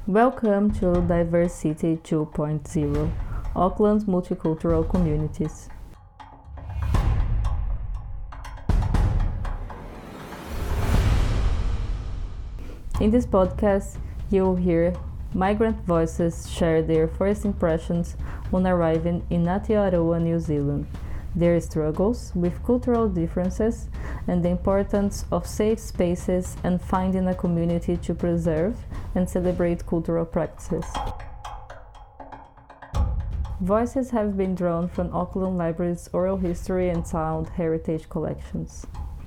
Welcome to Diversity 2.0, Auckland's multicultural communities. In this podcast, you'll hear migrant voices share their first impressions on arriving in Aotearoa, New Zealand, their struggles with cultural differences, and the importance of safe spaces and finding a community to preserve and celebrate cultural practices. Voices have been drawn from Auckland Library's oral history and sound heritage collections.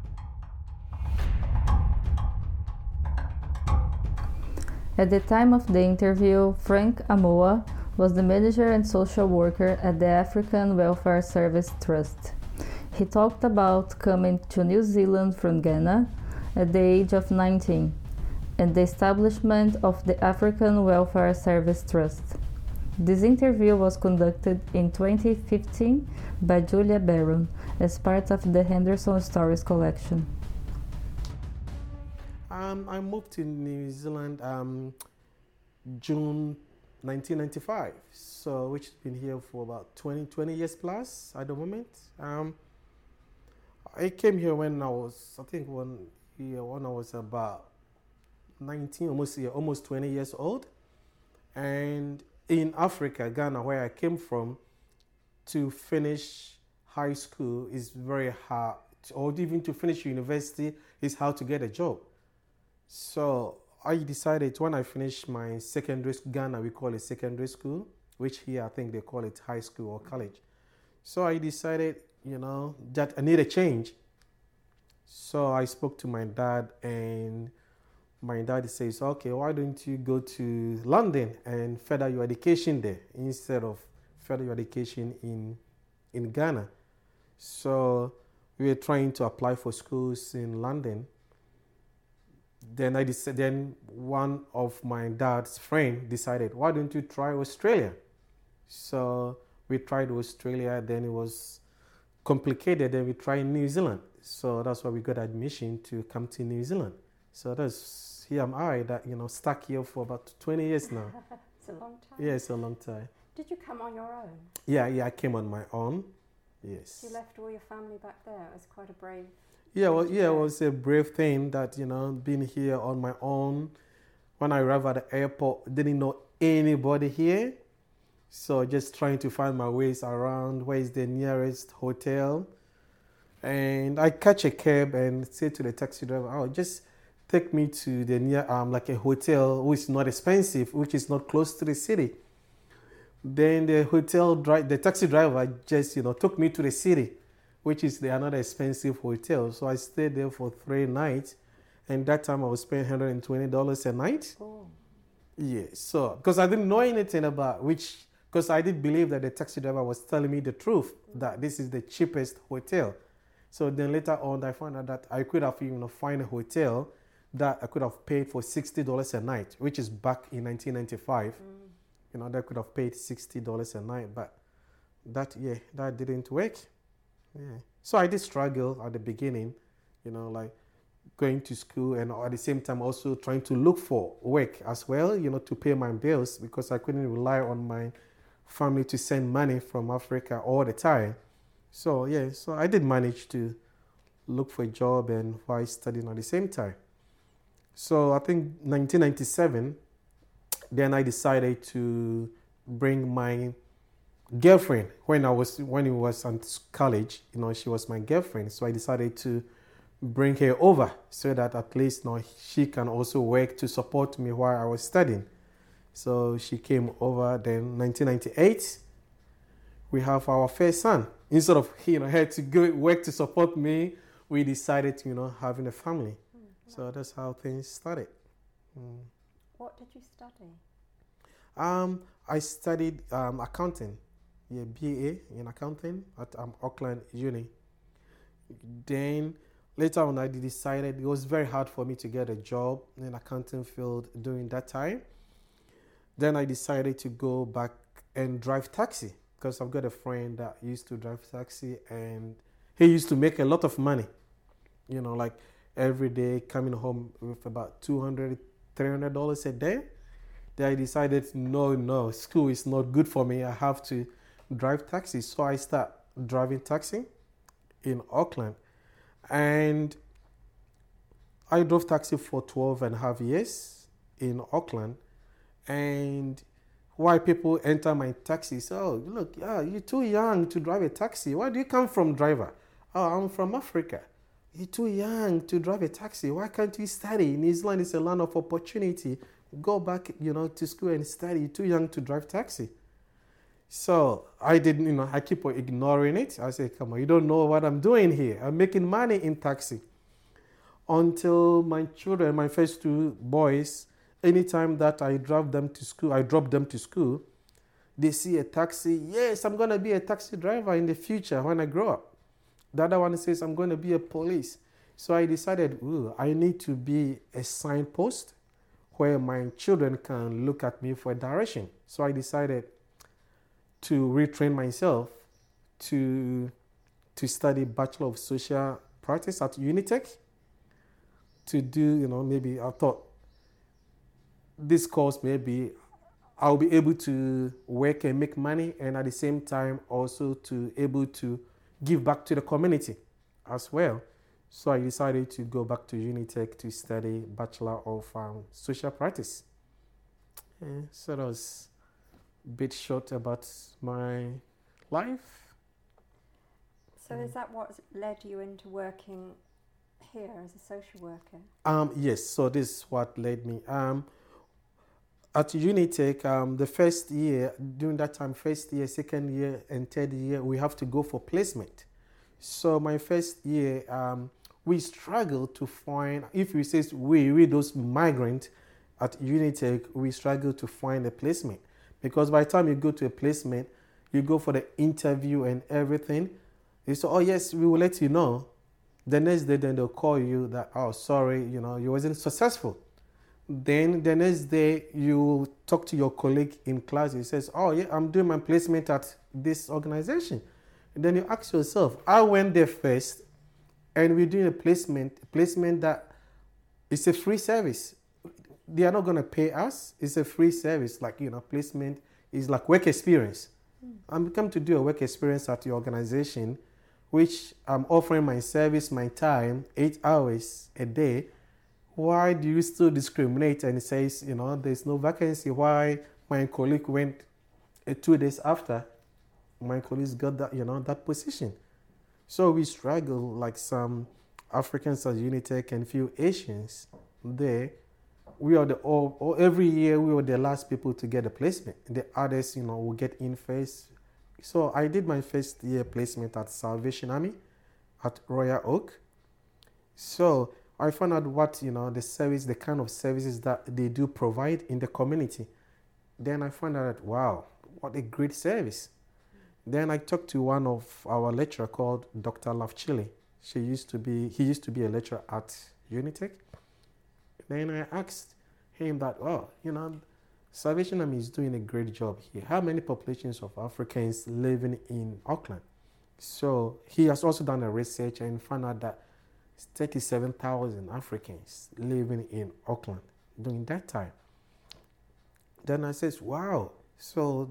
At the time of the interview, Frank Amoa was the manager and social worker at the African Welfare Service Trust. He talked about coming to New Zealand from Ghana at the age of 19 and the establishment of the African Welfare Service Trust. This interview was conducted in 2015 by Julia Barron as part of the Henderson Stories collection. I moved to New Zealand June 1995, so which has been here for about 20 years plus at the moment. I came here when I was, when I was about 19, almost 20 years old. And in Africa, Ghana, where I came from, to finish high school is very hard, or even to finish university is how to get a job. So I decided when I finished my secondary school, Ghana we call it secondary school, which here I think they call it high school or college. So I decided, that I need a change. So I spoke to my dad, and my dad says, okay, why don't you go to London and further your education there instead of further your education in Ghana. So we were trying to apply for schools in London. Then one of my dad's friend decided, why don't you try Australia? So we tried Australia, then it was complicated, then we tried New Zealand. So that's why we got admission to come to New Zealand. So here am I, stuck here for about 20 years now. It's a long time. Yeah, it's a long time. Did you come on your own? Yeah, I came on my own. Yes. You left all your family back there. It was quite a brave. Yeah, it was a brave thing that, being here on my own. When I arrived at the airport, didn't know anybody here. So just trying to find my ways around, where is the nearest hotel. And I catch a cab and say to the taxi driver, just take me to the near, like a hotel which is not expensive, which is not close to the city. Then the taxi driver just, took me to the city, which is another expensive hotel. So I stayed there for 3 nights. And that time I was paying $120 a night. Oh. Yeah, so, because I didn't know anything about because I did believe that the taxi driver was telling me the truth, that this is the cheapest hotel. So then later on, I found out that I could have find a hotel that I could have paid for $60 a night, which is back in 1995. That could have paid $60 a night, but that didn't work. Yeah. So I did struggle at the beginning, like going to school and at the same time also trying to look for work as well, to pay my bills because I couldn't rely on my family to send money from Africa all the time. So so I did manage to look for a job and while studying at the same time. So I think 1997, then I decided to bring my girlfriend when he was in college. She was my girlfriend, so I decided to bring her over so that at least she can also work to support me while I was studying. So she came over. Then 1998, we have our first son. Instead of her to go work to support me, we decided to having a family. So that's how things started. What did you study? I studied accounting. Yeah, BA in accounting at Auckland Uni. Then later on, I decided it was very hard for me to get a job in accounting field during that time. Then I decided to go back and drive taxi because I've got a friend that used to drive taxi and he used to make a lot of money. Like every day coming home with about $200, $300 a day. Then I decided, no, school is not good for me. I have to drive taxi. So I start driving taxi in Auckland. And I drove taxi for 12 and a half years in Auckland. And why people enter my taxi, say, oh, look, you're too young to drive a taxi. Where do you come from, driver? Oh, I'm from Africa. You're too young to drive a taxi. Why can't you study? New Zealand is a land of opportunity. Go back, to school and study. You're too young to drive taxi. So I didn't, I keep on ignoring it. I say, come on, you don't know what I'm doing here. I'm making money in taxi. Until my children, my first two boys, anytime that I drop them to school, they see a taxi. Yes, I'm going to be a taxi driver in the future when I grow up. The other one says, I'm going to be a police. So I decided, I need to be a signpost where my children can look at me for a direction. So I decided to retrain myself to study Bachelor of Social Practice at Unitec. To do, maybe I thought this course, maybe I'll be able to work and make money, and at the same time also to able to give back to the community as well. So I decided to go back to Unitec to study Bachelor of Social Practice. So that was a bit short about my life. So is that what led you into working here as a social worker? Yes, so this is what led me. At Unitec, the first year, during that time, first year, second year, and third year, we have to go for placement. So my first year, we struggled to find, if we say we those migrants at Unitec, we struggle to find a placement. Because by the time you go to a placement, you go for the interview and everything. They say, oh yes, we will let you know. The next day, then they'll call you that, oh, sorry, you wasn't successful. Then the next day, you talk to your colleague in class. He says, oh, yeah, I'm doing my placement at this organization. And then you ask yourself, I went there first, and we're doing a placement that is a free service. They are not going to pay us. It's a free service. Like, placement is like work experience. I'm come to do a work experience at your organization, which I'm offering my service, my time, 8 hours a day. Why do you still discriminate and says, there's no vacancy? Why my colleague went 2 days after, my colleagues got that, that position. So we struggle like some Africans at Unitec and few Asians there. We are every year we were the last people to get a placement. The others, will get in first. So I did my first year placement at Salvation Army at Royal Oak. So I found out what, the kind of services that they do provide in the community. Then I found out that, wow, what a great service. Then I talked to one of our lecturer called Dr. Lafchili. He used to be a lecturer at Unitec. Then I asked him that, Salvation Army is doing a great job here. How many populations of Africans living in Auckland? So he has also done a research and found out that 37,000 Africans living in Auckland during that time. Then I says, wow, so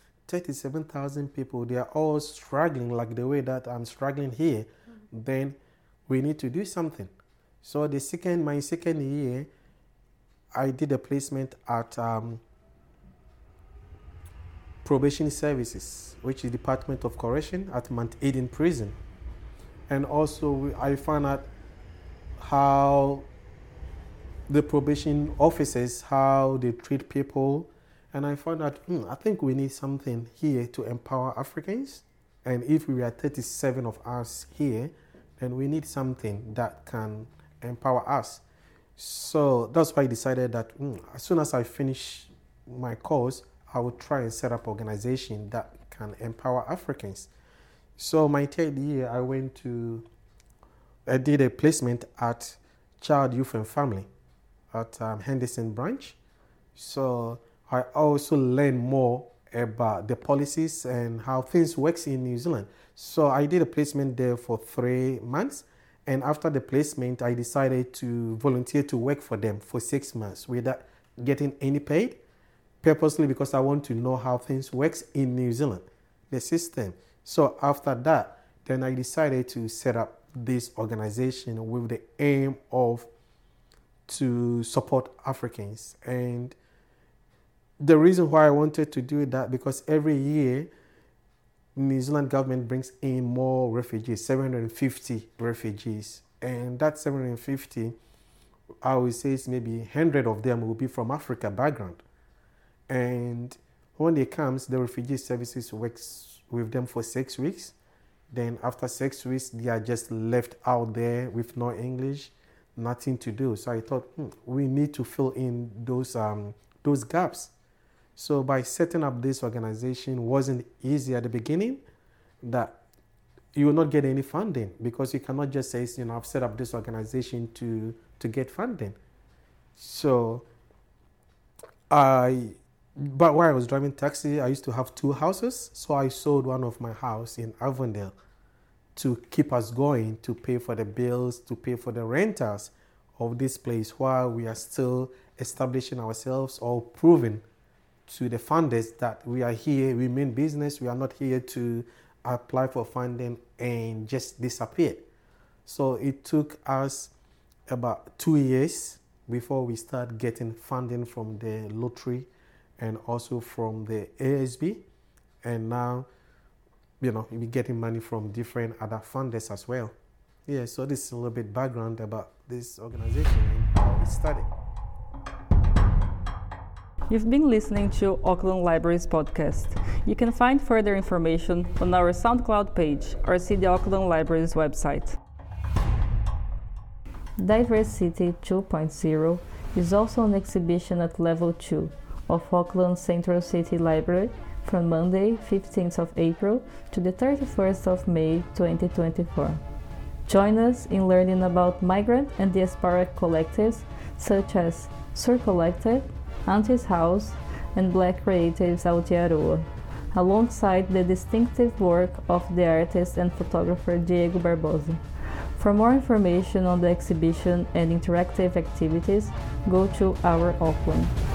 37,000 people, they are all struggling like the way that I'm struggling here. Then we need to do something. So my second year, I did a placement at Probation Services, which is Department of Correction at Mount Eden Prison. And also I found out how the probation officers, how they treat people. And I found out, I think we need something here to empower Africans. And if we are 37 of us here, then we need something that can empower us. So that's why I decided that as soon as I finish my course, I would try and set up an organization that can empower Africans. So my third year, I did a placement at Child, Youth and Family at Henderson Branch. So I also learned more about the policies and how things works in New Zealand. So I did a placement there for 3 months. And after the placement, I decided to volunteer to work for them for 6 months without getting any paid. purposely because I want to know how things works in New Zealand, the system. So after that, then I decided to set up this organization with the aim of to support Africans. And the reason why I wanted to do that, because every year New Zealand government brings in more refugees, 750 refugees. And that 750, I would say maybe 100 of them will be from Africa background. And when they come, the refugee services works with them for 6 weeks. Then after 6 weeks, they are just left out there with no English, nothing to do. So I thought we need to fill in those gaps. So by setting up this organization wasn't easy at the beginning, that you will not get any funding because you cannot just say, I've set up this organization to get funding. So but while I was driving taxi, I used to have 2 houses. So I sold one of my house in Avondale to keep us going, to pay for the bills, to pay for the renters of this place while we are still establishing ourselves or proving to the funders that we are here, we mean business, we are not here to apply for funding and just disappear. So it took us about 2 years before we start getting funding from the lottery and also from the ASB. And now, we're getting money from different other funders as well. Yeah, so this is a little bit background about this organization and how it started. You've been listening to Auckland Libraries podcast. You can find further information on our SoundCloud page or see the Auckland Libraries website. Diverse City 2.0 is also an exhibition at Level 2 of Auckland Central City Library from Monday, 15th of April to the 31st of May 2024. Join us in learning about migrant and diasporic collectives such as Sur Collective, Auntie's House, and Black Creatives Aotearoa, alongside the distinctive work of the artist and photographer Diego Barbosa. For more information on the exhibition and interactive activities, go to Our Auckland.